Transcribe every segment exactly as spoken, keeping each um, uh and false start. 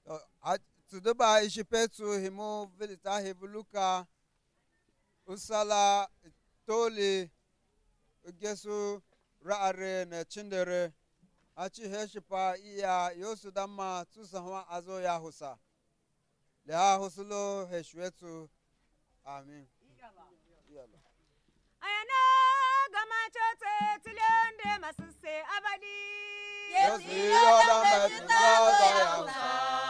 Tuduba ishipetu himu vilita hivuluka usala toli gesu raare na chindere achi heshipa iya yosu dama tusahwa azo ya husa leha husulo heshwetu amin ayana gama chote tilende masuse abadi yesu yoda metzaza ya husa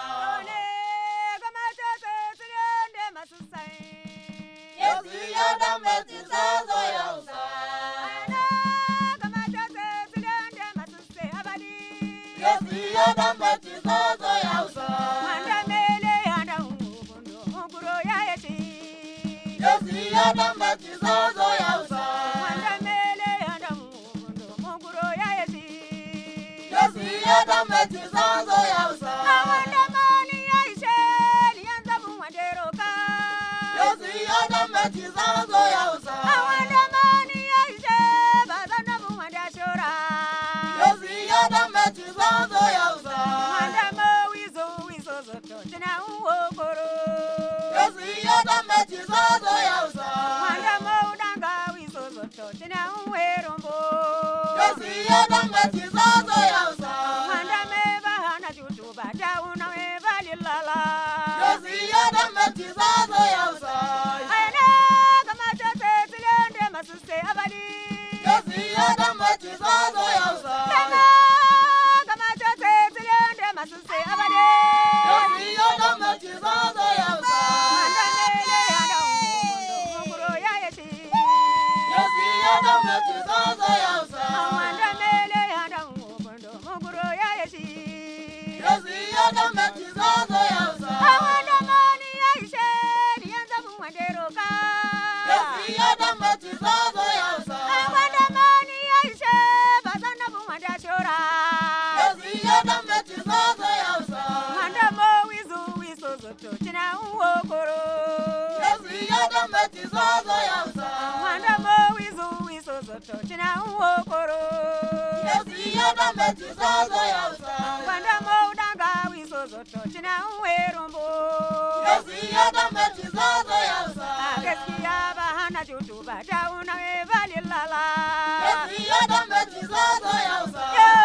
gama chote tilende masuse yesu yoda metzaza ya husa ayana gama chote tilende masuse abadi yesu yoda metzaza ya husa manda mele anda ngundo nguro ya yeti yesu yoda metzaza ya husa manda mele anda ngundo nguro ya yeti yesu yoda metzaza ya husa awanda mani ya isheli yanza muwandero ka yesu yoda metzaza ya husa awanda mani ya isheli bazana muwandashora yesu yoda metzaza ya husa wanda mo wizo wizo zoto tina uokoro yesu yoda metzaza ya husa wanda mo udanga wizo zoto tina uwerombo yesu yoda metzaza ya husa wanda meba hana jutuba dauna meba lilala yesu yoda metzaza ya husa ayana kama chote tilende masuse abadi yesu yoda metzaza ya husa kama kama chote tilende masuse abadi yesu yoda metzaza ya husa wanda mele anda umundo mukuro ya yeti yesu yoda metzaza ya husa wanda mele anda umundo mukuro ya yeti yesu yoda metzaza ya husa awanda mani ya isheli yanza muwandero ka yesu yoda metzaza ya husa awanda mani ya isheli bazana muwandashora yesu yoda metzaza ya husa wanda mo wizu wizo zoto tina uokoro yesu yoda metzaza ya husa wanda mo wizu wizo zoto tina uokoro yesu yoda metzaza ya husa wanda mo udanga wizo zoto tina uwerombo yesu yoda metzaza ya husa gaskiya ba hana jutu ba dauna e valilala yesu yoda metzaza ya husa yo